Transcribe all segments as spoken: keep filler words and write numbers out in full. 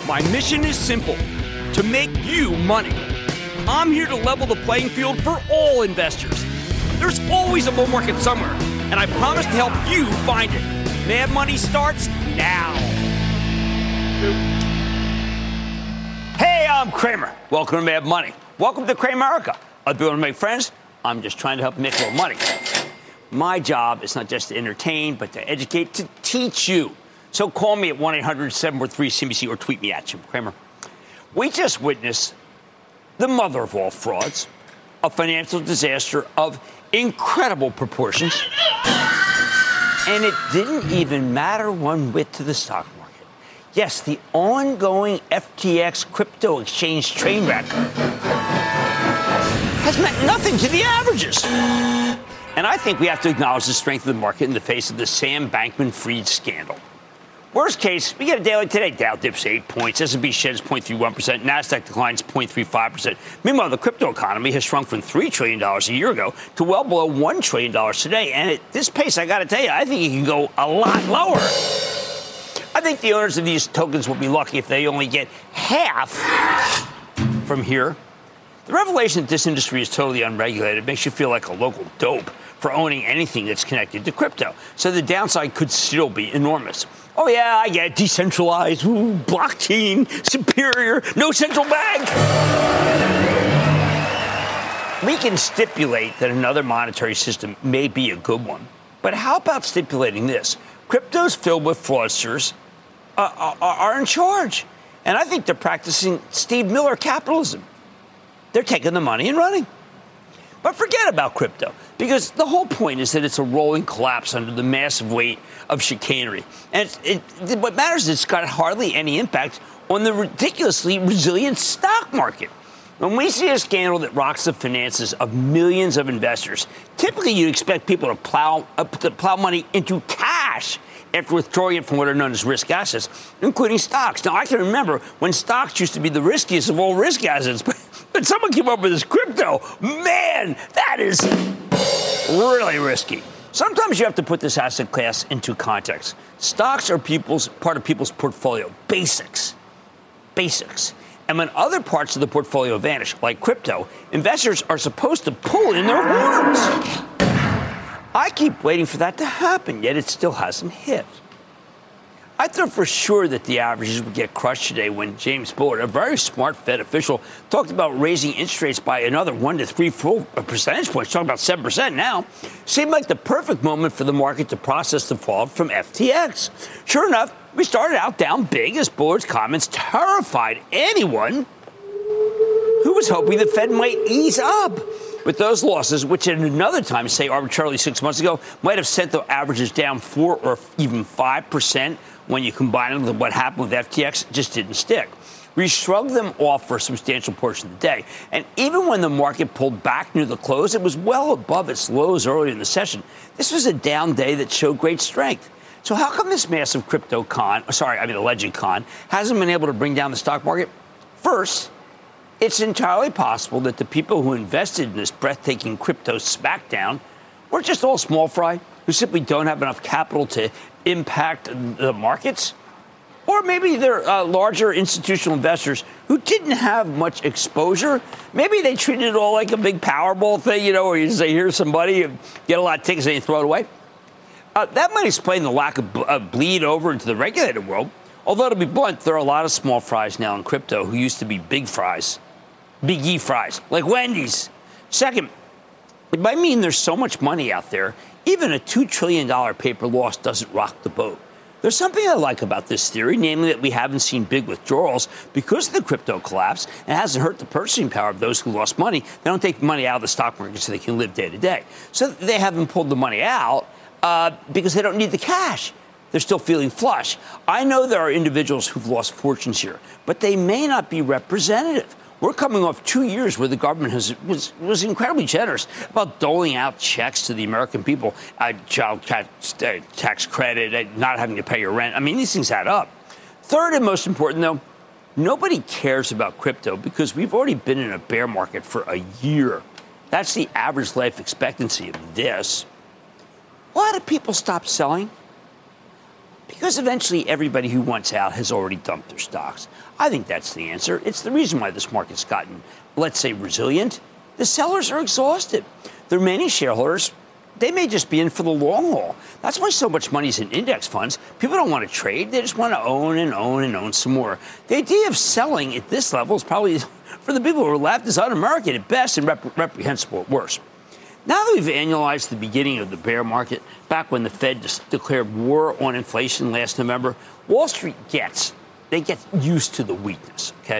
My mission is simple, to make you money. I'm here to level the playing field for all investors. There's always a bull market somewhere, and I promise to help you find it. Mad Money starts now. Hey, I'm Cramer. Welcome to Mad Money. Welcome to Cramerica. I'll be able to make friends. I'm just trying to help you make a little money. My job is not just to entertain, but to educate, to teach you. So call me at one eight hundred seven four three C B C or tweet me at Jim Cramer. We just witnessed the mother of all frauds, a financial disaster of incredible proportions. And it didn't even matter one whit to the stock market. Yes, the ongoing F T X crypto exchange train wreck has meant nothing to the averages. And I think we have to acknowledge the strength of the market in the face of the Sam Bankman-Fried scandal. Worst case, we get a daily today. Dow dips eight points, S and P sheds zero point three one percent, NASDAQ declines zero point three five percent. Meanwhile, the crypto economy has shrunk from three trillion dollars a year ago to well below one trillion dollars today. And at this pace, I got to tell you, I think it can go a lot lower. I think the owners of these tokens will be lucky if they only get half from here. The revelation that this industry is totally unregulated makes you feel like a local dope for owning anything that's connected to crypto. So the downside could still be enormous. Oh, yeah, I get it. Decentralized, ooh, blockchain, superior, no central bank. We can stipulate that another monetary system may be a good one. But how about stipulating this? Cryptos filled with fraudsters uh, are, are in charge. And I think they're practicing Steve Miller capitalism. They're taking the money and running. But forget about crypto, because the whole point is that it's a rolling collapse under the massive weight of chicanery. And it, it, what matters is it's got hardly any impact on the ridiculously resilient stock market. When we see a scandal that rocks the finances of millions of investors, typically you'd expect people to plow, uh, to plow money into cash after withdrawing it from what are known as risk assets, including stocks. Now, I can remember when stocks used to be the riskiest of all risk assets, but, but someone came up with this crypto. Man, that is really risky. Sometimes you have to put this asset class into context. Stocks are people's part of people's portfolio, basics, basics. And when other parts of the portfolio vanish, like crypto, investors are supposed to pull in their horns. I keep waiting for that to happen, yet it still hasn't hit. I thought for sure that the averages would get crushed today when James Bullard, a very smart Fed official, talked about raising interest rates by another one to three full percentage points, talking about seven percent now. Seemed like the perfect moment for the market to process the fall from F T X. Sure enough, we started out down big as Bullard's comments terrified anyone who was hoping the Fed might ease up. With those losses, which at another time, say arbitrarily six months ago, might have sent the averages down four or even five percent when you combine it with what happened with F T X, just didn't stick. We shrugged them off for a substantial portion of the day. And even when the market pulled back near the close, it was well above its lows earlier in the session. This was a down day that showed great strength. So how come this massive crypto con, sorry, I mean alleged con, hasn't been able to bring down the stock market? First, it's entirely possible that the people who invested in this breathtaking crypto smackdown were just all small fry who simply don't have enough capital to impact the markets. Or maybe they're uh, larger institutional investors who didn't have much exposure. Maybe they treated it all like a big Powerball thing, you know, where you say, here's somebody, and get a lot of tickets and you throw it away. Uh, that might explain the lack of uh, bleed over into the regulated world. Although, to be blunt, there are a lot of small fries now in crypto who used to be big fries. Big E fries, like Wendy's. Second, it might mean there's so much money out there, even a two trillion dollars paper loss doesn't rock the boat. There's something I like about this theory, namely that we haven't seen big withdrawals because of the crypto collapse, and it hasn't hurt the purchasing power of those who lost money. They don't take money out of the stock market so they can live day to day. So they haven't pulled the money out uh, because they don't need the cash. They're still feeling flush. I know there are individuals who've lost fortunes here, but they may not be representative. We're coming off two years where the government has, was, was incredibly generous about doling out checks to the American people, uh, child tax, uh, tax credit, uh, not having to pay your rent. I mean, these things add up. Third and most important, though, nobody cares about crypto because we've already been in a bear market for a year. That's the average life expectancy of this. Why do people stop selling? Because eventually everybody who wants out has already dumped their stocks. I think that's the answer. It's the reason why this market's gotten, let's say, resilient. The sellers are exhausted. There are many shareholders, they may just be in for the long haul. That's why so much money is in index funds. People don't want to trade. They just want to own and own and own some more. The idea of selling at this level is probably, for the people who are left, is un-American at best and rep- reprehensible at worst. Now that we've annualized the beginning of the bear market, back when the Fed just declared war on inflation last November, Wall Street gets, they get used to the weakness, okay?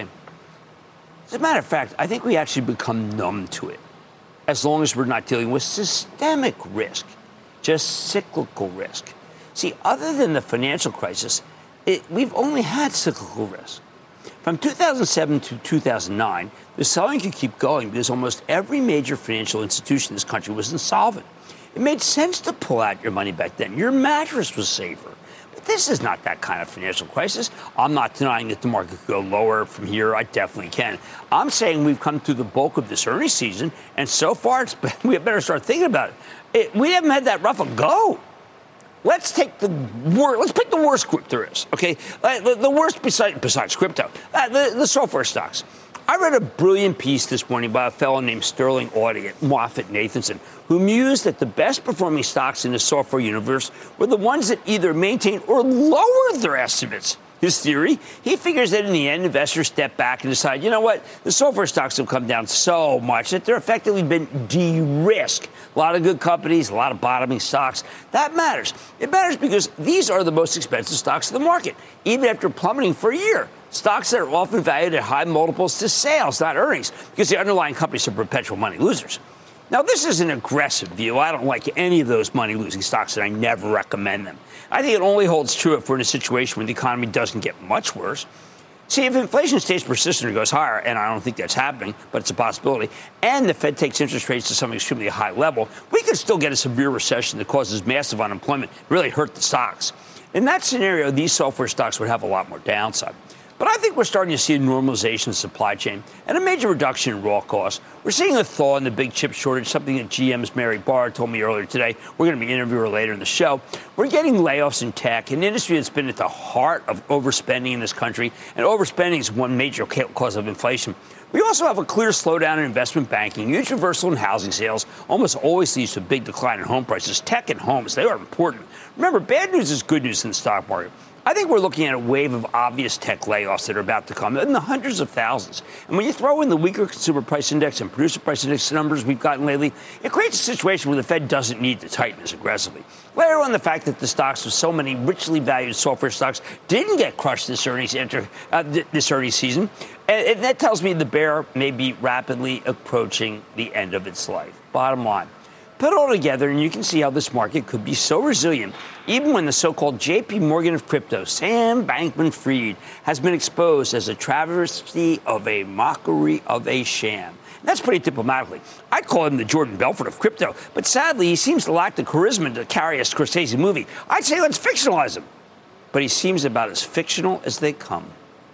As a matter of fact, I think we actually become numb to it, as long as we're not dealing with systemic risk, just cyclical risk. See, other than the financial crisis, it, we've only had cyclical risk. From two thousand seven to two thousand nine, the selling could keep going because almost every major financial institution in this country was insolvent. It made sense to pull out your money back then. Your mattress was safer. But this is not that kind of financial crisis. I'm not denying that the market could go lower from here. I definitely can. I'm saying we've come through the bulk of this earnings season, and so far it's been, we better start thinking about it. it. We haven't had that rough a go. Let's take the worst. Let's pick the worst group there is. Okay, uh, the, the worst besides besides crypto, uh, the, the software stocks. I read a brilliant piece this morning by a fellow named Sterling Auty at MoffettNathanson, who mused that the best performing stocks in the software universe were the ones that either maintained or lowered their estimates. His theory, he figures that in the end, investors step back and decide, you know what, the software stocks have come down so much that they're effectively been de-risked. A lot of good companies, a lot of bottoming stocks. That matters. It matters because these are the most expensive stocks in the market, even after plummeting for a year. Stocks that are often valued at high multiples to sales, not earnings, because the underlying companies are perpetual money losers. Now, this is an aggressive view. I don't like any of those money-losing stocks, and I never recommend them. I think it only holds true if we're in a situation where the economy doesn't get much worse. See, if inflation stays persistent or goes higher, and I don't think that's happening, but it's a possibility, and the Fed takes interest rates to some extremely high level, we could still get a severe recession that causes massive unemployment, really hurt the stocks. In that scenario, these software stocks would have a lot more downside. But I think we're starting to see a normalization of the supply chain and a major reduction in raw costs. We're seeing a thaw in the big chip shortage, something that G M's Mary Barra told me earlier today. We're going to be interviewing her later in the show. We're getting layoffs in tech, an industry that's been at the heart of overspending in this country, and overspending is one major cause of inflation. We also have a clear slowdown in investment banking. Huge reversal in housing sales almost always leads to a big decline in home prices. Tech and homes, they are important. Remember, bad news is good news in the stock market. I think we're looking at a wave of obvious tech layoffs that are about to come in the hundreds of thousands. And when you throw in the weaker consumer price index and producer price index numbers we've gotten lately, it creates a situation where the Fed doesn't need to tighten as aggressively. Later on, the fact that the stocks with so many richly valued software stocks didn't get crushed this earnings enter, uh, this earnings season, and, and that tells me the bear may be rapidly approaching the end of its life. Bottom line. Put it all together, and you can see how this market could be so resilient, even when the so-called J P Morgan of crypto, Sam Bankman-Fried, has been exposed as a travesty of a mockery of a sham. And that's pretty diplomatically. I'd call him the Jordan Belfort of crypto, but sadly, he seems to lack the charisma to carry a Scorsese movie. I'd say let's fictionalize him. But he seems about as fictional as they come.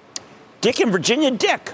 Dick in Virginia. Dick.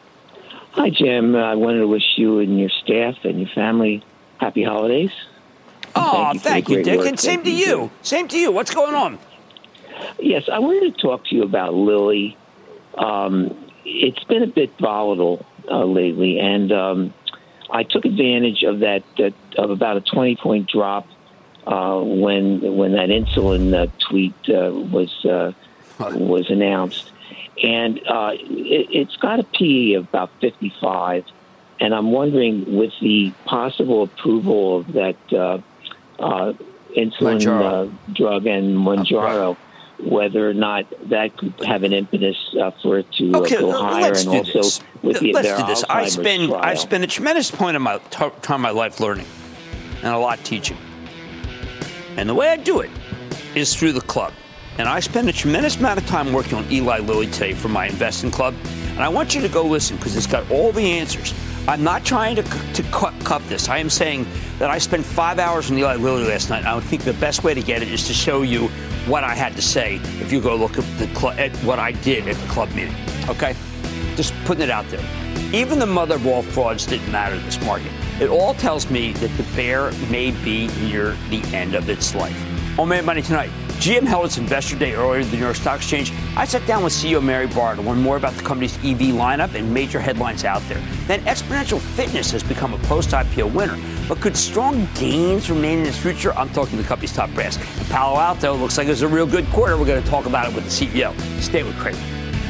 Hi, Jim. I wanted to wish you and your staff and your family happy holidays. Oh, thank, thank you, Dick. And same to you. you. Same to you. What's going on? Yes, I wanted to talk to you about Lilly. Um, it's been a bit volatile uh, lately, and um, I took advantage of that, that of about a twenty-point drop uh, when when that insulin uh, tweet uh, was uh, was announced, and uh, it, it's got a P E of about fifty-five. And I'm wondering, with the possible approval of that uh, uh, insulin uh, drug and Mounjaro, whether or not that could have an impetus uh, for it to okay, uh, go higher, and also this. with the let's their do this. Alzheimer's I spend trial. I've spent a tremendous point of my t- time of my life learning, and a lot teaching. And the way I do it is through the club. And I spend a tremendous amount of time working on Eli Lilly today for my investing club. And I want you to go listen because it's got all the answers. I'm not trying to, to cut, cut this. I am saying that I spent five hours on Eli Lilly last night. I would think the best way to get it is to show you what I had to say if you go look at, the cl- at what I did at the club meeting. Okay? Just putting it out there. Even the mother of all frauds didn't matter in this market. It all tells me that the bear may be near the end of its life. On Mad Money Tonight, G M held its investor day earlier at the New York Stock Exchange. I sat down with C E O Mary Barra to learn more about the company's E V lineup and major headlines out there. Then Exponential Fitness has become a post-I P O winner. But could strong gains remain in its future? I'm talking to the company's top brass. In Palo Alto looks like it was a real good quarter. We're going to talk about it with the C E O. Stay with Cramer.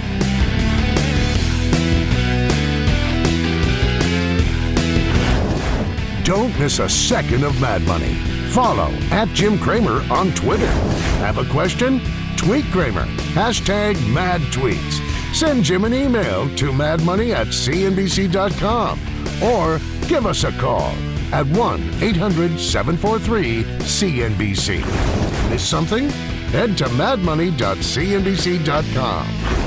Don't miss a second of Mad Money. Follow at Jim Cramer on Twitter. Have a question? Tweet Cramer. Hashtag mad tweets. Send Jim an email to madmoney at c n b c dot com or give us a call at one eight hundred seven four three C N B C. Miss something? Head to mad money dot c n b c dot com.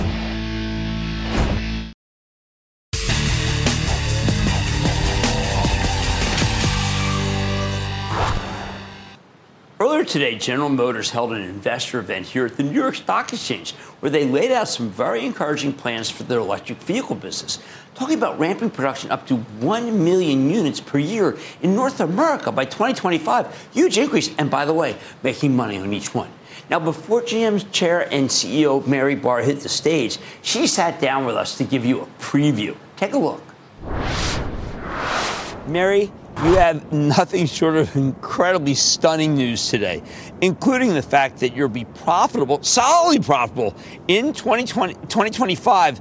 Earlier today, General Motors held an investor event here at the New York Stock Exchange where they laid out some very encouraging plans for their electric vehicle business, talking about ramping production up to one million units per year in North America by twenty twenty-five. Huge increase, and by the way, making money on each one. Now, before G M's chair and C E O Mary Barra hit the stage, she sat down with us to give you a preview. Take a look. Mary, you have nothing short of incredibly stunning news today, including the fact that you'll be profitable, solidly profitable, in twenty twenty, twenty twenty-five.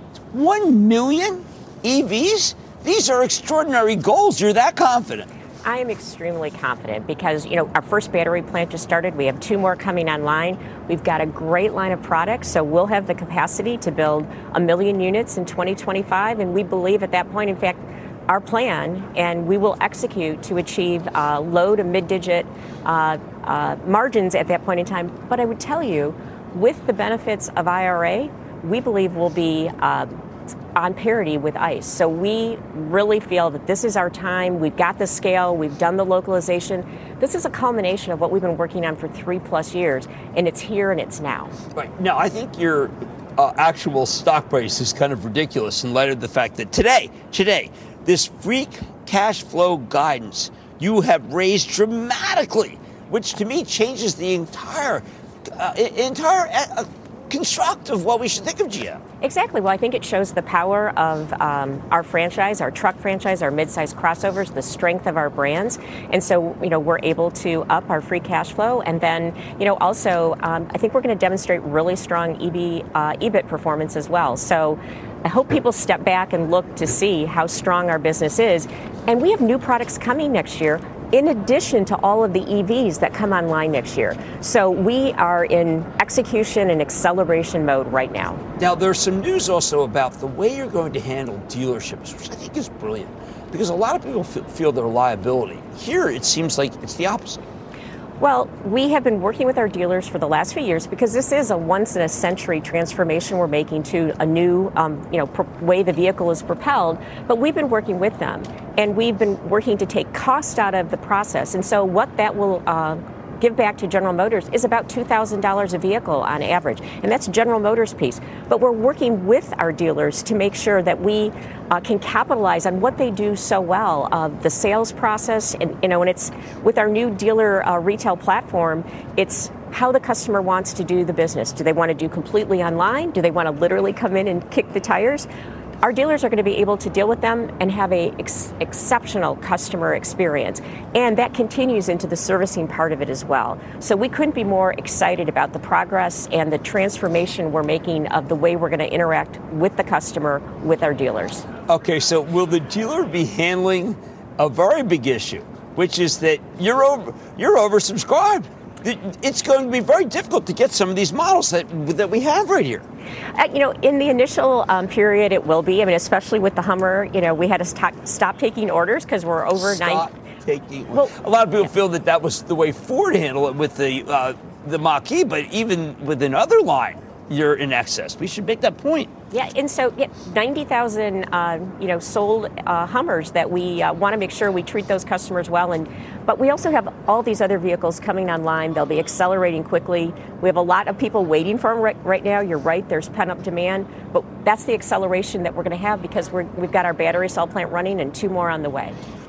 One million E Vs? These are extraordinary goals. You're that confident. I am extremely confident because, you know, our first battery plant just started. We have two more coming online. We've got a great line of products, so we'll have the capacity to build a million units in twenty twenty-five, and we believe at that point, in fact, our plan, and we will execute to achieve uh, low to mid-digit uh, uh, margins at that point in time. But I would tell you, with the benefits of I R A, we believe we'll be uh, on parity with ICE. So we really feel that this is our time. We've got the scale. We've done the localization. This is a culmination of what we've been working on for three plus years, and it's here and it's now. Right. Now, I think your uh, actual stock price is kind of ridiculous in light of the fact that today, today, this free cash flow guidance you have raised dramatically, which to me changes the entire uh, entire uh, construct of what we should think of G M. Exactly. Well, I think it shows the power of um, our franchise, our truck franchise, our mid-size crossovers, the strength of our brands. And so, you know, we're able to up our free cash flow. And then, you know, also, um, I think we're going to demonstrate really strong E B, uh, E B I T performance as well. So I hope people step back and look to see how strong our business is. And we have new products coming next year, in addition to all of the E Vs that come online next year. So we are in execution and acceleration mode right now. Now, there's some news also about the way you're going to handle dealerships, which I think is brilliant, because a lot of people f- feel their liability. Here, it seems like it's the opposite. Well, we have been working with our dealers for the last few years because this is a once-in-a-century transformation we're making to a new, um, you know, pro- way the vehicle is propelled. But we've been working with them, and we've been working to take cost out of the process. And so what that will uh, give back to General Motors is about two thousand dollars a vehicle on average. And that's General Motors' piece. But we're working with our dealers to make sure that we uh, can capitalize on what they do so well, uh, the sales process. And, you know, and it's with our new dealer uh, retail platform, it's how the customer wants to do the business. Do they want to do completely online? Do they want to literally come in and kick the tires? Our dealers are going to be able to deal with them and have a ex- exceptional customer experience. And that continues into the servicing part of it as well. So we couldn't be more excited about the progress and the transformation we're making of the way we're going to interact with the customer, with our dealers. Okay, so will the dealer be handling a very big issue, which is that you're over, you're oversubscribed? It's going to be very difficult to get some of these models that that we have right here. Uh, you know, in the initial um, period, it will be. I mean, especially with the Hummer, you know, we had to stop, stop taking orders because we're over stop nine. Taking. Well, a lot of people yeah. feel that that was the way Ford handled it with the uh, the Mach-E, but even with another line, you're in excess. We should make that point. Yeah, and so yeah, ninety thousand, uh, you know, sold uh, Hummers that we uh, want to make sure we treat those customers well. And but we also have all these other vehicles coming online. They'll be accelerating quickly. We have a lot of people waiting for them right, right now. You're right. There's pent-up demand, but that's the acceleration that we're going to have because we're, we've got our battery cell plant running and two more on the way.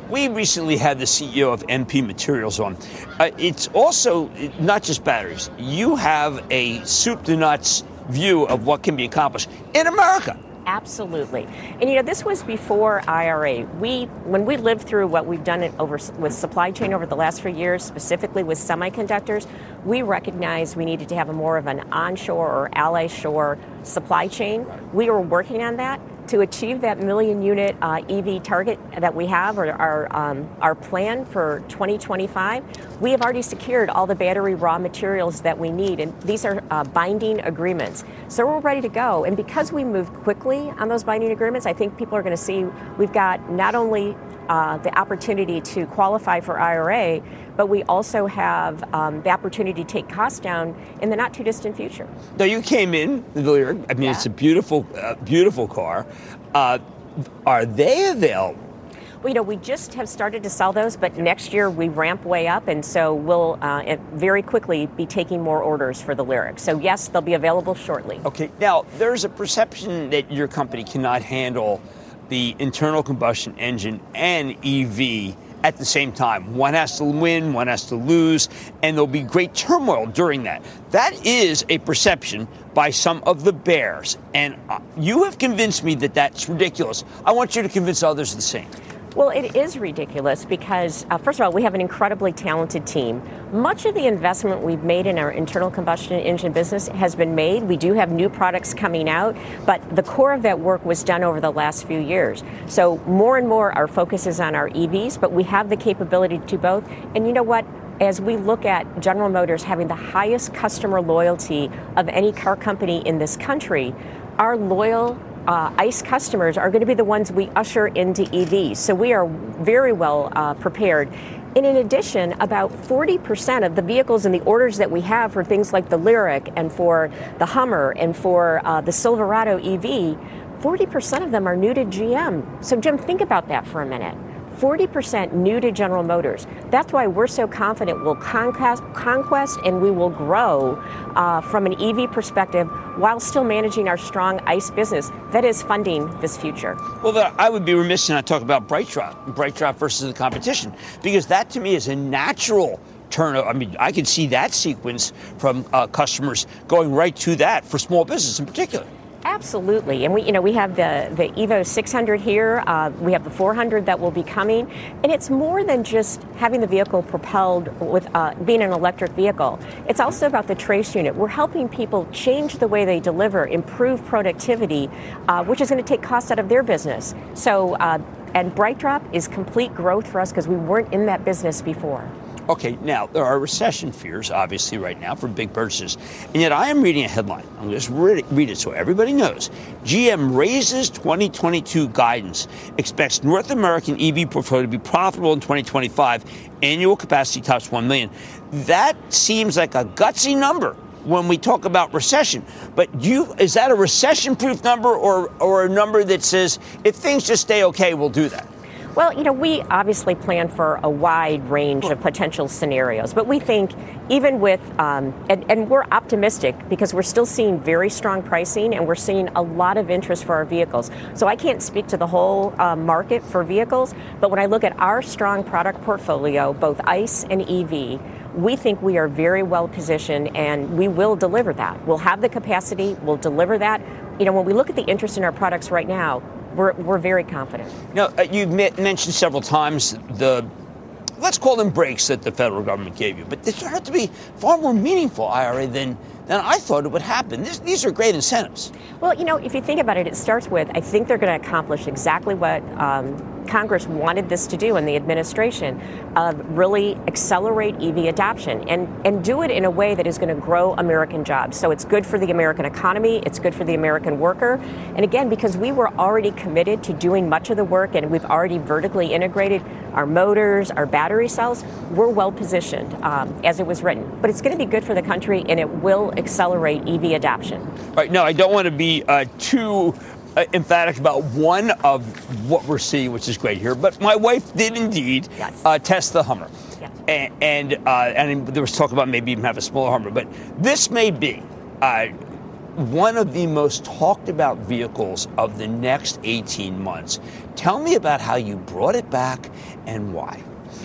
we recently had the C E O of M P Materials on. Uh, it's also not just batteries. You have a soup to nuts view of what can be accomplished in America. Absolutely. And, you know, this was before I R A. We, when we lived through what we've done over with supply chain over the last few years, specifically with semiconductors, we recognized we needed to have a more of an onshore or ally shore supply chain. We were working on that. To achieve that million unit uh, E V target that we have, or our um, our plan for twenty twenty-five, we have already secured all the battery raw materials that we need, and these are uh, binding agreements. So we're ready to go. And because we moved quickly on those binding agreements, I think people are going to see we've got not only uh, the opportunity to qualify for I R A, but we also have um, the opportunity to take costs down in the not too distant future. Now, you came in the Lyriq. I mean, yeah. It's a beautiful, uh, beautiful car. Uh, are they available? Well, you know, we just have started to sell those, but next year we ramp way up, and so we'll uh, very quickly be taking more orders for the Lyriq. So yes, they'll be available shortly. Okay. Now, there's a perception that your company cannot handle the internal combustion engine and E V at the same time. One has to win, one has to lose, and there'll be great turmoil during that. That is a perception by some of the bears, and you have convinced me that that's ridiculous. I want you to convince others the same. Well, it is ridiculous because, uh, first of all, we have an incredibly talented team. Much of the investment we've made in our internal combustion engine business has been made. We do have new products coming out, but the core of that work was done over the last few years. So more and more our focus is on our E Vs, but we have the capability to do both. And you know what? As we look at General Motors having the highest customer loyalty of any car company in this country, our loyal Uh, ICE customers are going to be the ones we usher into E Vs. So we are very well uh, prepared. And in addition, about forty percent of the vehicles and the orders that we have for things like the Lyriq and for the Hummer and for uh, the Silverado E V, forty percent of them are new to G M. So Jim, think about that for a minute. forty percent new to General Motors. That's why we're so confident we'll conquest, conquest and we will grow uh, from an E V perspective while still managing our strong ICE business that is funding this future. Well, I would be remiss not talk about BrightDrop, BrightDrop versus the competition, because that to me is a natural turnover. I mean, I can see that sequence from uh, customers going right to that for small business in particular. Absolutely. And we, you know, we have the, the Evo six hundred here. Uh, we have the four hundred that will be coming. And it's more than just having the vehicle propelled with uh, being an electric vehicle. It's also about the trace unit. We're helping people change the way they deliver, improve productivity, uh, which is going to take costs out of their business. So, uh, and BrightDrop is complete growth for us because we weren't in that business before. Okay, now, there are recession fears, obviously, right now for big purchases. And yet I am reading a headline. I'm just read it, read it so everybody knows. G M raises twenty twenty-two guidance, expects North American E V portfolio to be profitable in twenty twenty-five. Annual capacity tops one million. That seems like a gutsy number when we talk about recession. But you, is that a recession-proof number or, or a number that says, if things just stay okay, we'll do that? Well, you know, we obviously plan for a wide range of potential scenarios, but we think even with, um, and, and we're optimistic because we're still seeing very strong pricing and we're seeing a lot of interest for our vehicles. So I can't speak to the whole uh, market for vehicles, but when I look at our strong product portfolio, both ICE and E V, we think we are very well positioned and we will deliver that. We'll have the capacity, we'll deliver that. You know, when we look at the interest in our products right now, We're, we're very confident. Now, uh, you've mentioned several times the, let's call them breaks that the federal government gave you, but they turned out to be far more meaningful, I R A, than, than I thought it would happen. This, these are great incentives. Well, you know, if you think about it, it starts with, I think they're going to accomplish exactly what um, Congress wanted this to do in the administration, uh, really accelerate E V adoption and, and do it in a way that is going to grow American jobs. So it's good for the American economy, it's good for the American worker. And again, because we were already committed to doing much of the work and we've already vertically integrated our motors, our battery cells, we're well positioned um, as it was written. But it's going to be good for the country and it will accelerate E V adoption. All right, no, I don't want to be uh, too Uh, emphatic about one of what we're seeing, which is great here. But my wife did indeed yes. uh, test the Hummer. Yes. And and, uh, and there was talk about maybe even have a smaller Hummer. But this may be uh, one of the most talked about vehicles of the next eighteen months. Tell me about how you brought it back and why.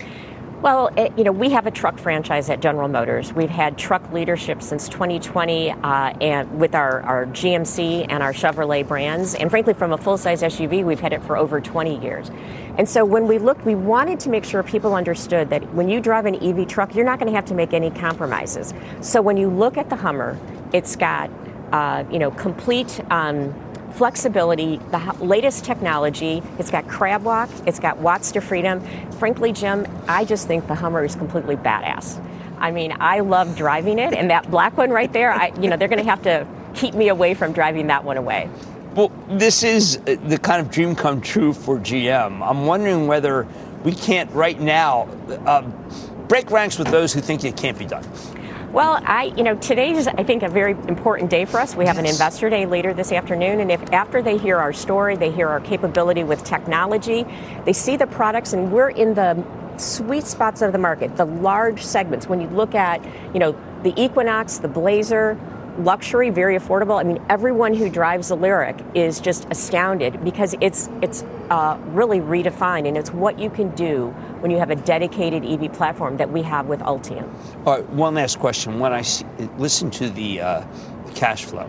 Well, it, you know, we have a truck franchise at General Motors. We've had truck leadership since twenty twenty, uh, and with our, our G M C and our Chevrolet brands. And frankly, from a full-size S U V, we've had it for over twenty years. And so when we looked, we wanted to make sure people understood that when you drive an E V truck, you're not going to have to make any compromises. So when you look at the Hummer, it's got, uh, you know, complete um, flexibility, the latest technology. It's got crab walk. It's got watts to freedom. Frankly, Jim, I just think the Hummer is completely badass. I mean, I love driving it, and that black one right there, I, you know, they're going to have to keep me away from driving that one away. Well, this is the kind of dream come true for G M. I'm wondering whether we can't right now uh, break ranks with those who think it can't be done. Well, I, you know, today is, I think, a very important day for us. We have yes. an investor day later this afternoon, and if after they hear our story, they hear our capability with technology, they see the products, and we're in the sweet spots of the market, the large segments. When you look at, you know, the Equinox, the Blazer, luxury, very affordable. I mean, everyone who drives the Lyriq is just astounded because it's it's uh, really redefined, and it's what you can do when you have a dedicated E V platform that we have with Ultium. All right, one last question. When I see, listen to the, uh, the cash flow,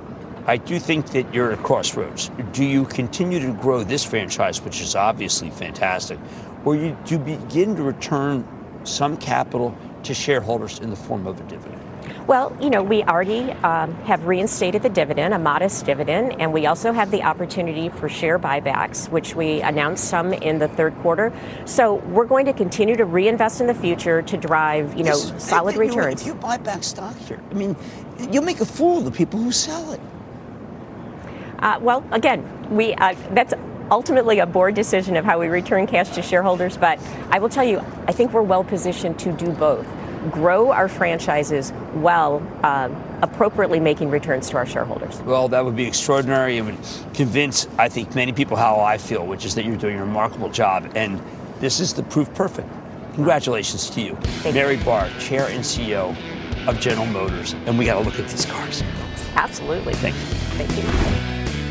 I do think that you're at a crossroads. Do you continue to grow this franchise, which is obviously fantastic, or you, do you begin to return some capital to shareholders in the form of a dividend? Well, you know, we already um, have reinstated the dividend, a modest dividend, and we also have the opportunity for share buybacks, which we announced some in the third quarter. So we're going to continue to reinvest in the future to drive, you know, this, solid you returns. Know, if you buy back stock here, I mean, you'll make a fool of the people who sell it. Uh, well, again, we uh, that's ultimately a board decision of how we return cash to shareholders. But I will tell you, I think we're well positioned to do both. Grow our franchises while uh, appropriately making returns to our shareholders. Well, that would be extraordinary. It would convince, I think, many people how I feel, which is that you're doing a remarkable job. And this is the proof perfect. Congratulations to you. Thank Mary you. Barra, Chair and C E O of General Motors. And we got to look at these cars. Absolutely. Thank you. Thank you.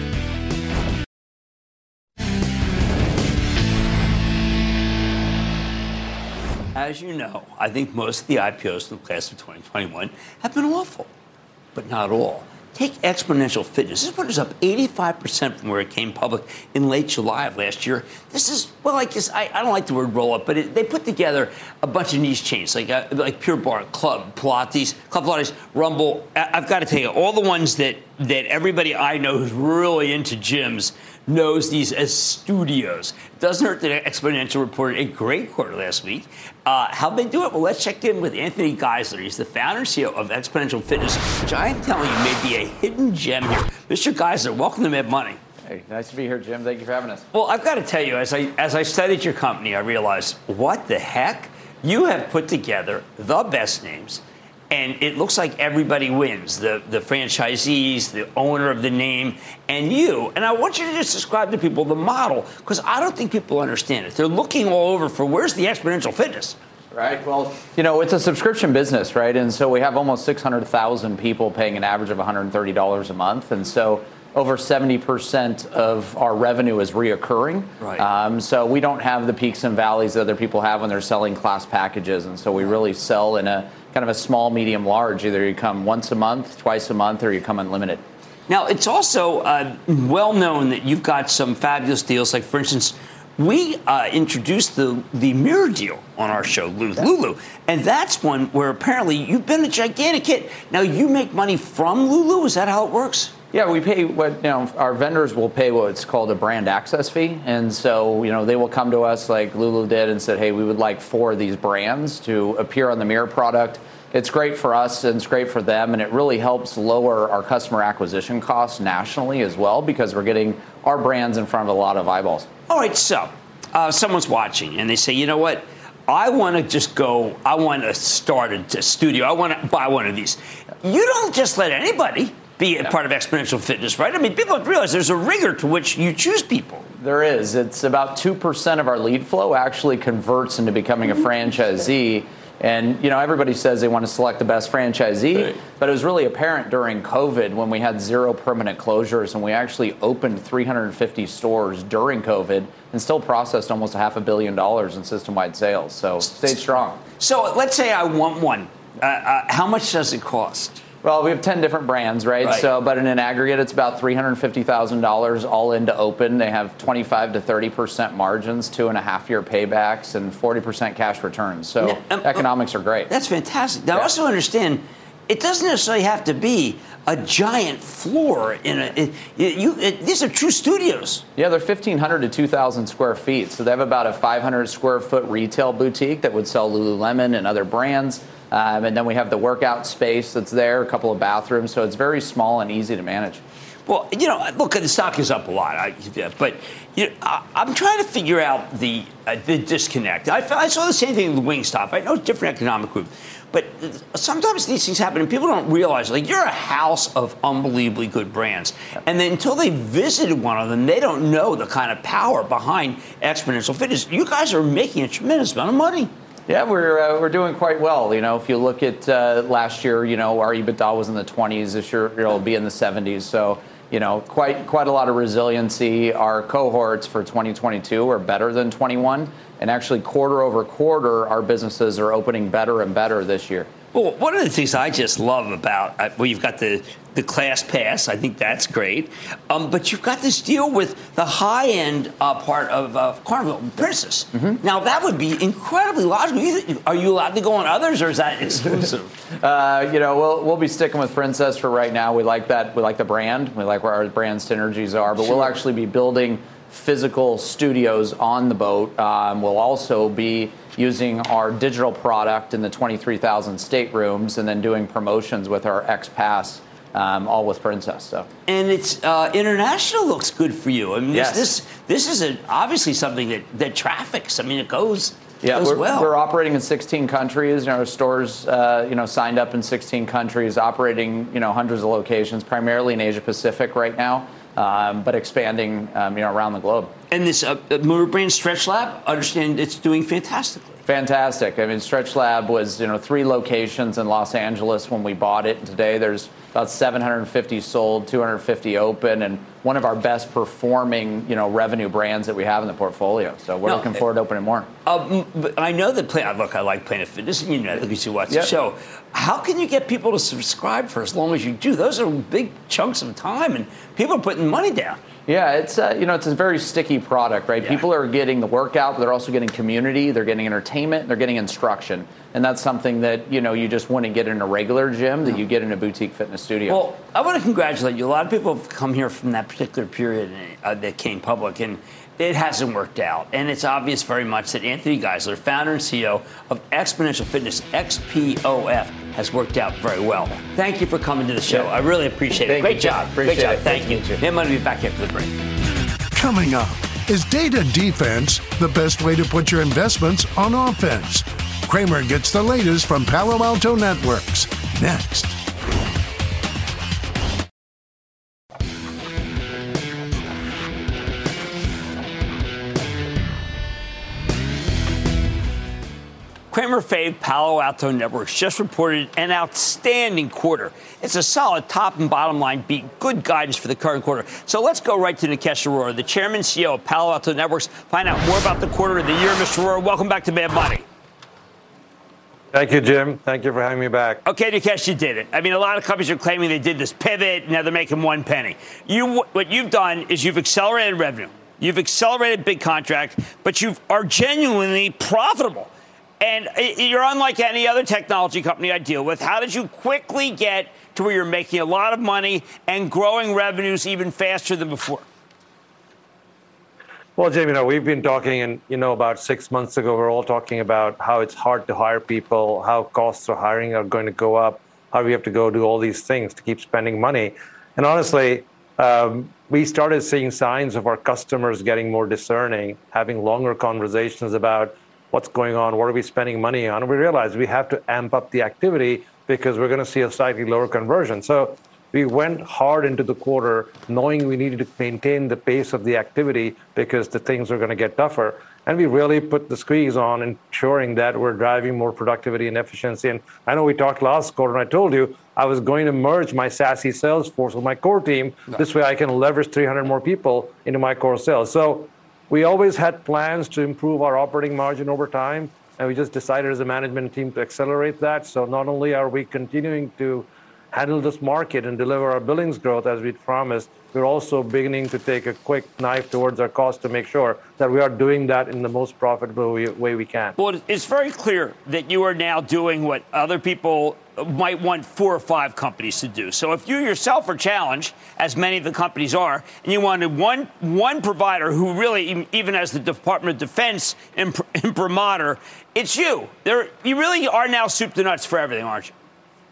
As you know, I think most of the I P Os in the class of twenty twenty-one have been awful, but not all. Take Exponential Fitness. This one is up eighty-five percent from where it came public in late July of last year. This is, well, I guess, I, I don't like the word roll-up, but it, they put together a bunch of niche chains, like uh, like Pure Barre, Club, Pilates, Club Pilates, Rumble. I, I've got to tell you, all the ones that, that everybody I know who's really into gyms knows these as studios. It doesn't hurt that Exponential reported a great quarter last week. Uh, how'd they do it? Well, let's check in with Anthony Geisler. He's the founder and C E O of Exponential Fitness, which I am telling you may be a hidden gem here. Mister Geisler, welcome to Mad Money. Hey, nice to be here, Jim. Thank you for having us. Well, I've got to tell you, as I as I studied your company, I realized, what the heck? You have put together the best names, and it looks like everybody wins. The the franchisees, the owner of the name, and you. And I want you to just describe to people the model, because I don't think people understand it. They're looking all over for where's the Exponential Fitness? Right. Well, you know, it's a subscription business, right? And so we have almost six hundred thousand people paying an average of one hundred thirty dollars a month. And so over seventy percent of our revenue is reoccurring. Right. Um, so we don't have the peaks and valleys that other people have when they're selling class packages. And so we really sell in a kind of a small, medium, large. Either you come once a month, twice a month, or you come unlimited. Now, it's also uh, well known that you've got some fabulous deals. Like, for instance, we uh, introduced the, the Mirror deal on our show, Lulu. And that's one where apparently you've been a gigantic hit. Now, you make money from Lulu? Is that how it works? Yeah, we pay what, you know, our vendors will pay what's called a brand access fee. And so, you know, they will come to us like Lulu did and said, hey, we would like four of these brands to appear on the Mirror product. It's great for us and it's great for them, and it really helps lower our customer acquisition costs nationally as well, because we're getting our brands in front of a lot of eyeballs. All right, so uh, someone's watching and they say, you know what? I want to just go, I want to start a studio. I want to buy one of these. You don't just let anybody be a part of Exponential Fitness, right? I mean, people have to realize there's a rigor to which you choose people. There is. It's about two percent of our lead flow actually converts into becoming a franchisee. And, you know, everybody says they want to select the best franchisee, right. but it was really apparent during COVID when we had zero permanent closures and we actually opened three hundred fifty stores during COVID and still processed almost a half a billion dollars in system-wide sales. So stayed strong. So let's say I want one. Uh, uh, how much does it cost? Well, we have ten different brands, right? right. So, but in an aggregate, it's about three hundred fifty thousand dollars all in to open. They have twenty-five to thirty percent margins, two and a half year paybacks, and forty percent cash returns. So now, um, economics are great. That's fantastic. Now, yeah. I also understand it doesn't necessarily have to be a giant floor in a. It, you, it, these are true studios. Yeah, they're fifteen hundred to two thousand square feet. So they have about a five hundred square foot retail boutique that would sell Lululemon and other brands. Um, and then we have the workout space that's there, a couple of bathrooms. So it's very small and easy to manage. Well, you know, look, the stock is up a lot, I, but you know, I, I'm trying to figure out the uh, the disconnect. I, I saw the same thing with Wingstop. I know it's a different economic group, but sometimes these things happen and people don't realize. Like, you're a house of unbelievably good brands, and then until they visited one of them, they don't know the kind of power behind Exponential Fitness. You guys are making a tremendous amount of money. Yeah, we're uh, we're doing quite well. You know, if you look at uh, last year, you know, our EBITDA was in the twenties. This year, it'll be in the seventies. So, you know, quite quite a lot of resiliency. Our cohorts for twenty twenty-two are better than twenty-one, and actually, quarter over quarter, our businesses are opening better and better this year. Well, one of the things I just love about, uh, well, you've got the, the Class Pass. I think that's great. Um, but you've got this deal with the high-end uh, part of uh, Carnival, Princess. Mm-hmm. Now, that would be incredibly logical. Are you allowed to go on others, or is that exclusive? uh, you know, we'll we'll be sticking with Princess for right now. We like that. We like the brand. We like where our brand synergies are. But sure. We'll actually be building physical studios on the boat. Um, we'll also be using our digital product in the twenty-three thousand staterooms and then doing promotions with our X Pass, um, all with Princess. So. And it's uh, international looks good for you. I mean, yes. this this, this is a, obviously something that, that traffics. I mean, it goes, yeah, goes we're, well. We're operating in sixteen countries. You know, our stores, uh, you know, signed up in sixteen countries, operating, you know, hundreds of locations, primarily in Asia Pacific right now. Um, but expanding, um, you know, around the globe. And this uh, Brand Stretch Lab, I understand it's doing fantastically. Fantastic. I mean, Stretch Lab was, you know, three locations in Los Angeles when we bought it. And today there's about seven hundred fifty sold, two hundred fifty open, and one of our best performing, you know, revenue brands that we have in the portfolio. So we're no, looking forward to opening more. Um, but I know that, play, look, I like Planet Fitness, and you know, because you watch yep. the show. How can you get people to subscribe for as long as you do? Those are big chunks of time, and people are putting money down. Yeah, it's uh, you know, it's a very sticky product, right? Yeah. People are getting the workout, but they're also getting community, they're getting entertainment, they're getting instruction. And that's something that, you know, you just wouldn't get in a regular gym that you get in a boutique fitness studio. Well, I want to congratulate you. A lot of people have come here from that particular period uh, that came public, and it hasn't worked out. And it's obvious very much that Anthony Geisler, founder and C E O of Exponential Fitness, X P O F, has worked out very well. Thank you for coming to the show. Yeah. I really appreciate it. Thank Great you, job. Appreciate Great job. it. Thank, Thank you. I'm going to be back after the break. Coming up, is data defense the best way to put your investments on offense? Cramer gets the latest from Palo Alto Networks. Next. Cramer fave Palo Alto Networks just reported an outstanding quarter. It's a solid top and bottom line beat, good guidance for the current quarter. So let's go right to Nikesh Arora, the chairman and C E O of Palo Alto Networks, find out more about the quarter of the year. Mister Arora, welcome back to Mad Money. Thank you, Jim. Thank you for having me back. Okay, Nikesh, you did it. I mean, a lot of companies are claiming they did this pivot, now they're making one penny. You, what you've done is you've accelerated revenue. You've accelerated big contract, but you are genuinely profitable. And you're unlike any other technology company I deal with. How did you quickly get to where you're making a lot of money and growing revenues even faster than before? Well, Jim, you know, we've been talking, and, you know, about six months ago, we're all talking about how it's hard to hire people, how costs of hiring are going to go up, how we have to go do all these things to keep spending money. And honestly, um, we started seeing signs of our customers getting more discerning, having longer conversations about what's going on, what are we spending money on? And we realized we have to amp up the activity because we're going to see a slightly lower conversion. So we went hard into the quarter knowing we needed to maintain the pace of the activity because the things are going to get tougher. And we really put the squeeze on ensuring that we're driving more productivity and efficiency. And I know we talked last quarter, and I told you I was going to merge my SASE sales force with my core team. No. This way I can leverage three hundred more people into my core sales. So we always had plans to improve our operating margin over time, and we just decided as a management team to accelerate that. So not only are we continuing to handle this market and deliver our billings growth as we promised, we're also beginning to take a quick knife towards our cost to make sure that we are doing that in the most profitable way we can. Well, it's very clear that you are now doing what other people might want four or five companies to do. So if you yourself are challenged, as many of the companies are, and you wanted one one provider who really, even as the Department of Defense imp- imprimatur, it's you. There, you really are now soup to nuts for everything, aren't you?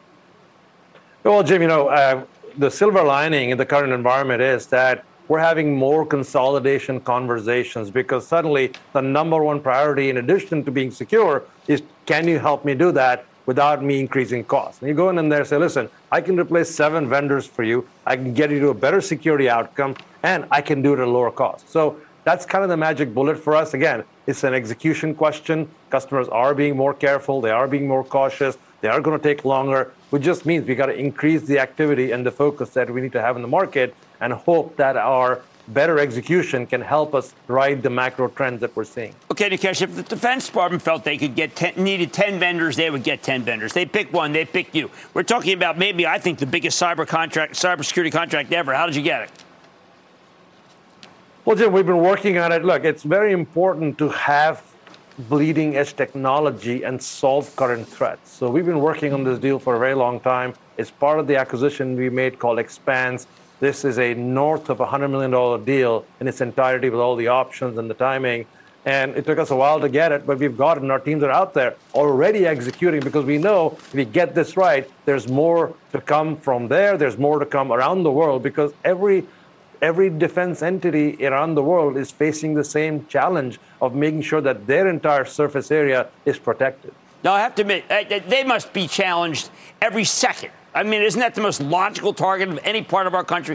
Well, Jim, you know, uh, the silver lining in the current environment is that we're having more consolidation conversations because suddenly the number one priority, in addition to being secure, is can you help me do that without me increasing costs? And you go in and there and say, listen, I can replace seven vendors for you. I can get you to a better security outcome, and I can do it at a lower cost. So that's kind of the magic bullet for us. Again, it's an execution question. Customers are being more careful. They are being more cautious. They are going to take longer, which just means we got to increase the activity and the focus that we need to have in the market and hope that our better execution can help us ride the macro trends that we're seeing. Okay, Nikesh, if the Defense Department felt they could get ten, needed ten vendors, they would get ten vendors. They pick one, they pick you. We're talking about maybe, I think, the biggest cyber contract, cybersecurity contract ever. How did you get it? Well, Jim, we've been working on it. Look, it's very important to have bleeding edge technology and solve current threats. So we've been working on this deal for a very long time. It's part of the acquisition we made called Expanse. This is a north of one hundred million dollars deal in its entirety with all the options and the timing. And it took us a while to get it, but we've got it, and our teams are out there already executing because we know if we get this right, there's more to come from there. There's more to come around the world because every Every defense entity around the world is facing the same challenge of making sure that their entire surface area is protected. Now, I have to admit, they must be challenged every second. I mean, isn't that the most logical target of any part of our country?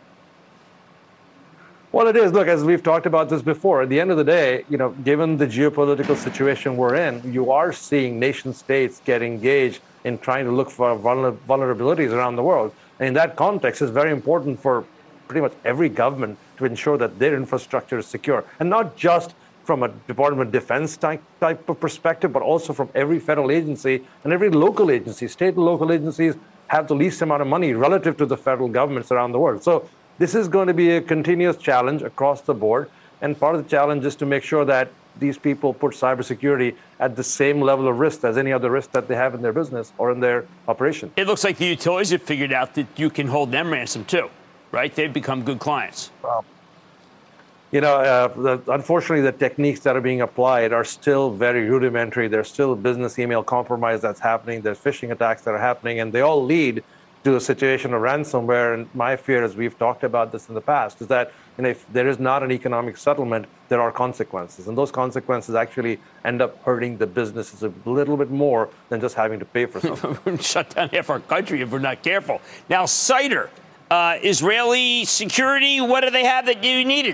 Well, it is. Look, as we've talked about this before, at the end of the day, you know, given the geopolitical situation we're in, you are seeing nation states get engaged in trying to look for vulnerabilities around the world. And in that context, it's very important for pretty much every government to ensure that their infrastructure is secure. And not just from a Department of Defense type, type of perspective, but also from every federal agency and every local agency. State and local agencies have the least amount of money relative to the federal governments around the world. So this is going to be a continuous challenge across the board. And part of the challenge is to make sure that these people put cybersecurity at the same level of risk as any other risk that they have in their business or in their operation. It looks like the utilities have figured out that you can hold them ransom too. Right? They've become good clients. Well, you know, uh, the, unfortunately, the techniques that are being applied are still very rudimentary. There's still business email compromise that's happening. There's phishing attacks that are happening, and they all lead to a situation of ransomware. And my fear, as we've talked about this in the past, is that you know, if there is not an economic settlement, there are consequences. And those consequences actually end up hurting the businesses a little bit more than just having to pay for something. Shut down half our country if we're not careful. Now, Cider. Uh, Israeli security, what do they have that you needed?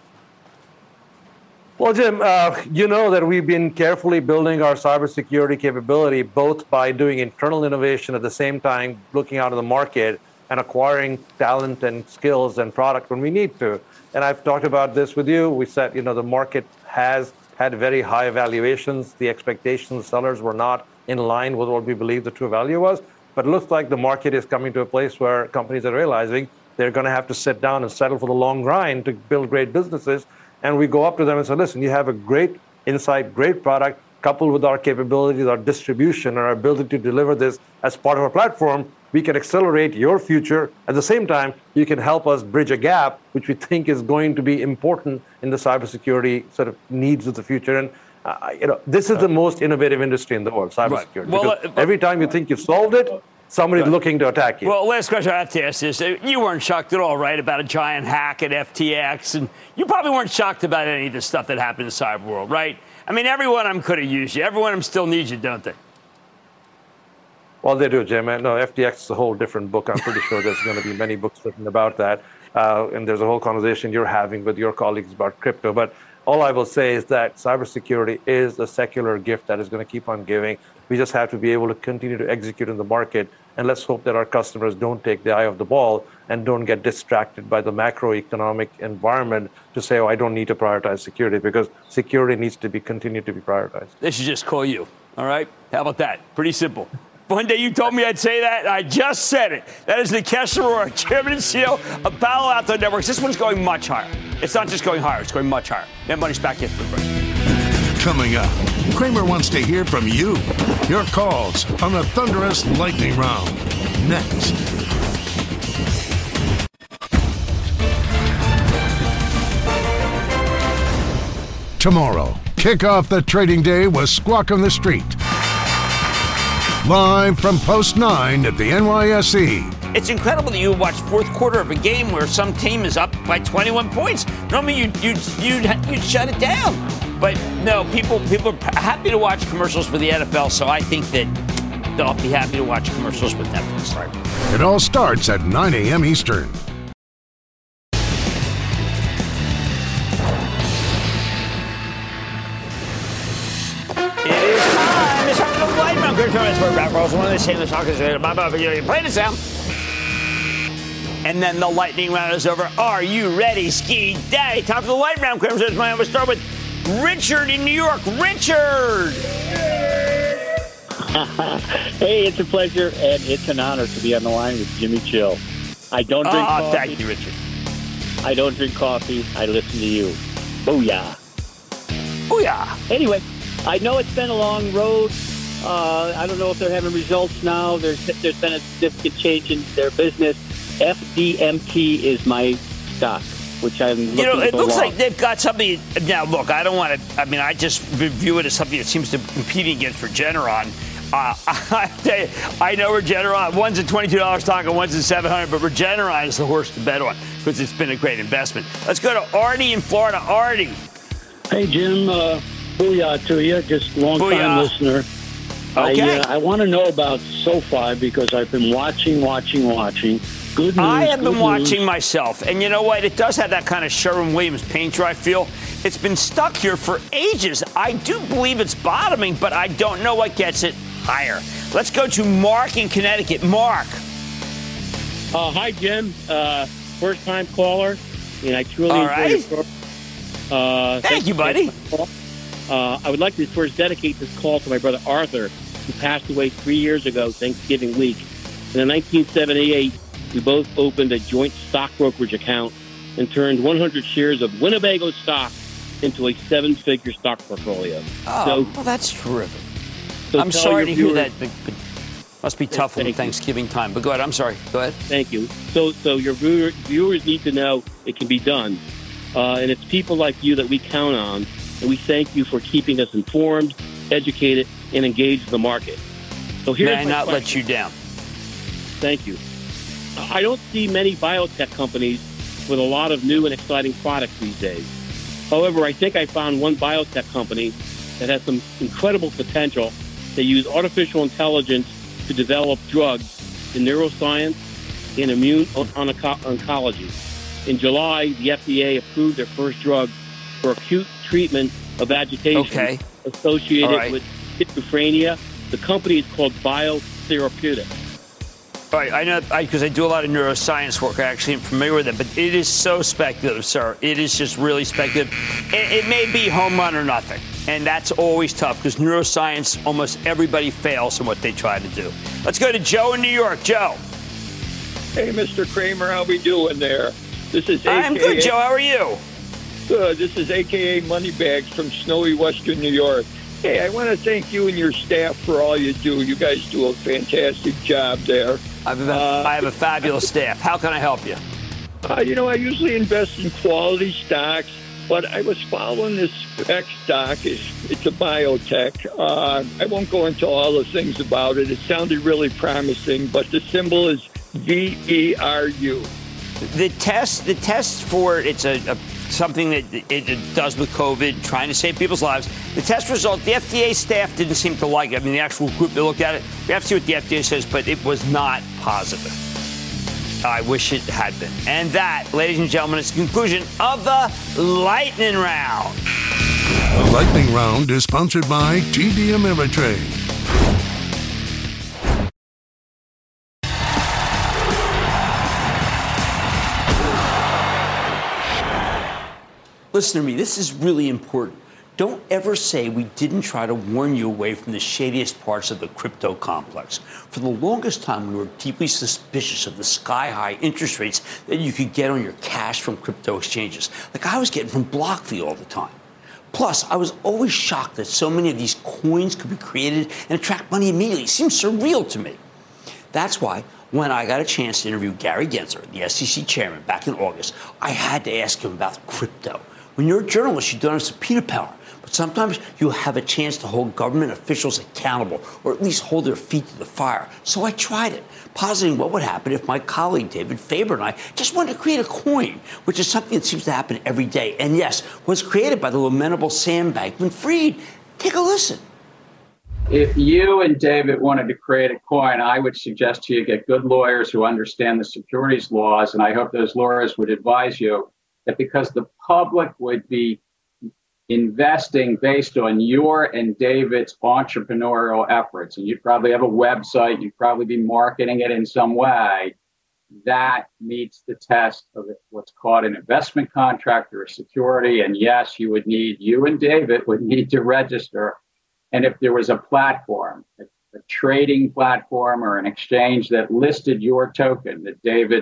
Well, Jim, uh, you know that we've been carefully building our cybersecurity capability, both by doing internal innovation at the same time, looking out of the market and acquiring talent and skills and product when we need to. And I've talked about this with you. We said, you know, the market has had very high valuations. The expectations of sellers were not in line with what we believe the true value was. But it looks like the market is coming to a place where companies are realizing they're going to have to sit down and settle for the long grind to build great businesses. And we go up to them and say, listen, you have a great insight, great product, coupled with our capabilities, our distribution, and our ability to deliver this as part of our platform. We can accelerate your future. At the same time, you can help us bridge a gap, which we think is going to be important in the cybersecurity sort of needs of the future. And Uh, you know, this is the most innovative industry in the world, cybersecurity. Right. Well, uh, every time you think you've solved it, somebody's right. looking to attack you. Well, last question I have to ask is, you weren't shocked at all, right, about a giant hack at F T X, and you probably weren't shocked about any of the stuff that happened in the cyber world, right? I mean, every one of them could have used you. Every one of them still needs you, don't they? Well, they do, Jim. No, F T X is a whole different book. I'm pretty sure there's going to be many books written about that, uh, and there's a whole conversation you're having with your colleagues about crypto. But All I will say is that cybersecurity is a secular gift that is going to keep on giving. We just have to be able to continue to execute in the market. And let's hope that our customers don't take the eye off the ball and don't get distracted by the macroeconomic environment to say, oh, I don't need to prioritize security, because security needs to be continued to be prioritized. They should just call you. All right? How about that? Pretty simple. One day you told me I'd say that, and I just said it. That is Nikesh Arora, Chairman and C E O of Palo Alto Networks. This one's going much higher. It's not just going higher, it's going much higher. Net Money's back in for the break. Coming up, Cramer wants to hear from you. Your calls on the Thunderous Lightning Round. Next. Tomorrow, kick off the trading day with Squawk on the Street. Live from Post nine at the N Y S E. It's incredible that you watch fourth quarter of a game where some team is up by twenty-one points. Normally, you'd, you'd, you'd, you'd shut it down. But no, people, people are happy to watch commercials for the N F L, so I think that they'll be happy to watch commercials with Netflix. Right. It all starts at nine a.m. Eastern. One of the same talkers play this out. And then the lightning round is over. Are you ready, Ski Daddy? Time for the lightning round. I'm going to start with Richard in New York. Richard! Hey, it's a pleasure and it's an honor to be on the line with Jimmy Chill. I don't drink oh, coffee. Thank you, Richard. I don't drink coffee. I listen to you. Booyah. Booyah. Anyway, I know it's been a long road. Uh, I don't know if they're having results now. There's there's been a significant change in their business. F D M T is my stock, which I'm looking You know, it looks long. like they've got something. Now, look, I don't want to, I mean, I just view it as something that seems to be competing against Regeneron. Uh, I, I know Regeneron, one's a twenty-two dollars stock and one's a seven hundred dollars, but Regeneron is the horse to bet on because it's been a great investment. Let's go to Artie in Florida. Artie. Hey, Jim. Uh, booyah to you. Just long-time listener. Okay. I, uh, I want to know about SoFi because I've been watching, watching, watching. Good news. I have been news. watching myself. And you know what? It does have that kind of Sherwin-Williams paint dry feel. It's been stuck here for ages. I do believe it's bottoming, but I don't know what gets it higher. Let's go to Mark in Connecticut. Mark. Uh, hi, Jim. Uh, first-time caller, and I truly All enjoy right. your program. Uh, Thank you, buddy. Uh, I would like to first dedicate this call to my brother Arthur, who passed away three years ago, Thanksgiving week. And in nineteen seventy-eight, we both opened a joint stock brokerage account and turned one hundred shares of Winnebago stock into a seven-figure stock portfolio. Oh, so, well, that's terrific. so I'm tell sorry to your hear viewers- that. But, but must be tough Thank on you. Thanksgiving time. But go ahead. I'm sorry. Go ahead. Thank you. So, so your viewer, viewers need to know it can be done. Uh, and it's people like you that we count on. And we thank you for keeping us informed, educated, and engaged in the market. So here's May I my not let question. you down? Thank you. I don't see many biotech companies with a lot of new and exciting products these days. However, I think I found one biotech company that has some incredible potential. They use artificial intelligence to develop drugs in neuroscience and immune oncology. In July, the F D A approved their first drug for acute treatment of agitation Okay. associated All right. with schizophrenia. The company is called Biotherapeutics. All right, I know because I, I do a lot of neuroscience work. I actually am familiar with it, but it is so speculative, sir. It is just really speculative. It, it may be home run or nothing, and that's always tough because neuroscience, almost everybody fails in what they try to do. Let's go to Joe in New York. Joe. Hey, Mister Cramer, how we doing there? This is A K A I'm good, Joe. How are you? Good. This is A K A Moneybags from snowy Western New York. Hey, I want to thank you and your staff for all you do. You guys do a fantastic job there. I have a, Uh, I have a fabulous staff. How can I help you? Uh, you know, I usually invest in quality stocks, but I was following this Spec stock. It's, it's a biotech. Uh, I won't go into all the things about it. It sounded really promising, but the symbol is V E R U. The test, the test for it, it's a, a something that it, it does with COVID, trying to save people's lives. The test result, the F D A staff didn't seem to like it. I mean, the actual group that looked at it, we have to see what the F D A says, but it was not positive. I wish it had been. And that, ladies and gentlemen, is the conclusion of the Lightning Round. The Lightning Round is sponsored by T D Ameritrade. Listen to me, this is really important. Don't ever say we didn't try to warn you away from the shadiest parts of the crypto complex. For the longest time, we were deeply suspicious of the sky-high interest rates that you could get on your cash from crypto exchanges, like I was getting from BlockFi all the time. Plus, I was always shocked that so many of these coins could be created and attract money immediately. It seems surreal to me. That's why when I got a chance to interview Gary Gensler, the S E C chairman, back in August, I had to ask him about crypto. When you're a journalist, you don't have subpoena power. But sometimes you have a chance to hold government officials accountable, or at least hold their feet to the fire. So I tried it, positing what would happen if my colleague David Faber and I just wanted to create a coin, which is something that seems to happen every day. And yes, was created by the lamentable Sam Bankman-Fried. Take a listen. If you and David wanted to create a coin, I would suggest to you get good lawyers who understand the securities laws, and I hope those lawyers would advise you that because the public would be investing based on your and David's entrepreneurial efforts, and you'd probably have a website, you'd probably be marketing it in some way, that meets the test of what's called an investment contract or a security. And yes, you would need, you and David would need to register. And if there was a platform, a, a trading platform or an exchange that listed your token, the David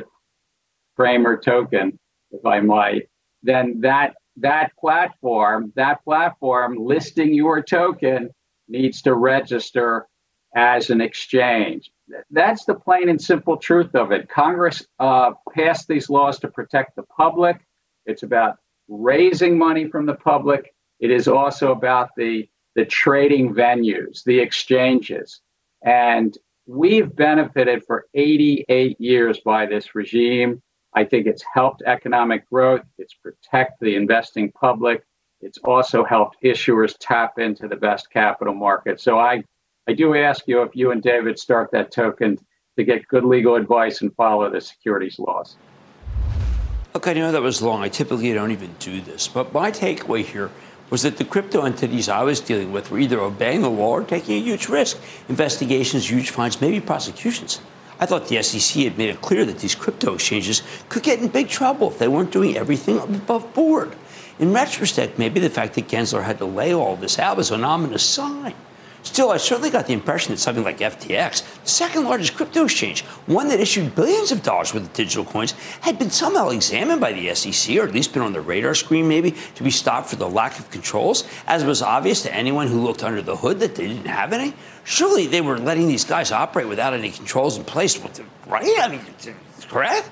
Kramer token, if I might, then that that platform, that platform listing your token needs to register as an exchange. That's the plain and simple truth of it. Congress uh, passed these laws to protect the public. It's about raising money from the public. It is also about the, the trading venues, the exchanges. And we've benefited for eighty-eight years by this regime. I think it's helped economic growth. It's protect the investing public. It's also helped issuers tap into the best capital market. So I, I do ask you if you and David start that token to get good legal advice and follow the securities laws. Look, I know that was long. I typically don't even do this. But my takeaway here was that the crypto entities I was dealing with were either obeying the law or taking a huge risk. Investigations, huge fines, maybe prosecutions. I thought the S E C had made it clear that these crypto exchanges could get in big trouble if they weren't doing everything above board. In retrospect, maybe the fact that Gensler had to lay all this out was an ominous sign. Still, I certainly got the impression that something like F T X, the second largest crypto exchange, one that issued billions of dollars worth of digital coins, had been somehow examined by the S E C, or at least been on the radar screen maybe, to be stopped for the lack of controls, as it was obvious to anyone who looked under the hood that they didn't have any. Surely they were letting these guys operate without any controls in place, right? I mean, correct?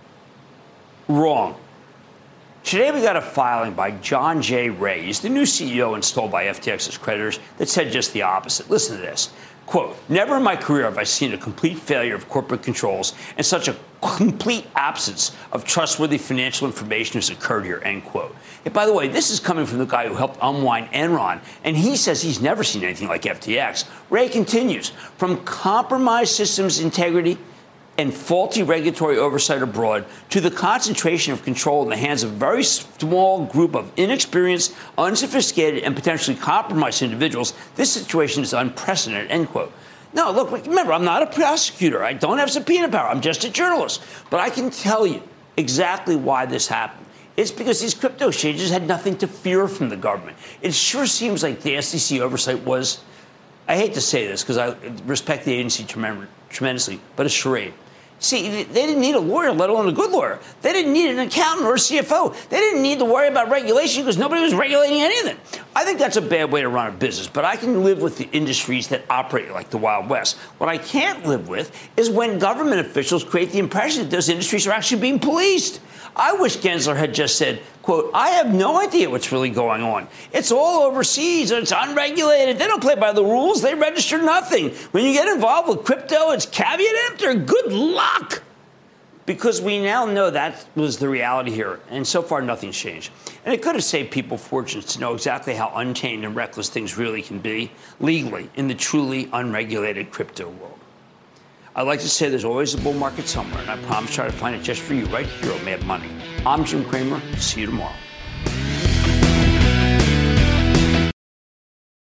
Wrong. Today we got a filing by John J. Ray. He's the new C E O installed by F T X's creditors that said just the opposite. Listen to this. Quote, never in my career have I seen a complete failure of corporate controls and such a complete absence of trustworthy financial information has occurred here, end quote. And by the way, this is coming from the guy who helped unwind Enron, and he says he's never seen anything like F T X. Ray continues, from compromised systems integrity and faulty regulatory oversight abroad to the concentration of control in the hands of a very small group of inexperienced, unsophisticated, and potentially compromised individuals, this situation is unprecedented, end quote. Now, look, remember, I'm not a prosecutor. I don't have subpoena power. I'm just a journalist. But I can tell you exactly why this happened. It's because these crypto exchanges had nothing to fear from the government. It sure seems like the S E C oversight was, I hate to say this because I respect the agency tremendously, but a charade. See, they didn't need a lawyer, let alone a good lawyer. They didn't need an accountant or a C F O. They didn't need to worry about regulation because nobody was regulating anything. I think that's a bad way to run a business, but I can live with the industries that operate like the Wild West. What I can't live with is when government officials create the impression that those industries are actually being policed. I wish Gensler had just said, quote, I have no idea what's really going on. It's all overseas. It's unregulated. They don't play by the rules. They register nothing. When you get involved with crypto, it's caveat emptor. Good luck. Because we now know that was the reality here. And so far, nothing's changed. And it could have saved people fortunes to know exactly how untamed and reckless things really can be legally in the truly unregulated crypto world. I like to say there's always a bull market somewhere, and I promise to try to find it just for you right here on Mad Money. I'm Jim Cramer. See you tomorrow.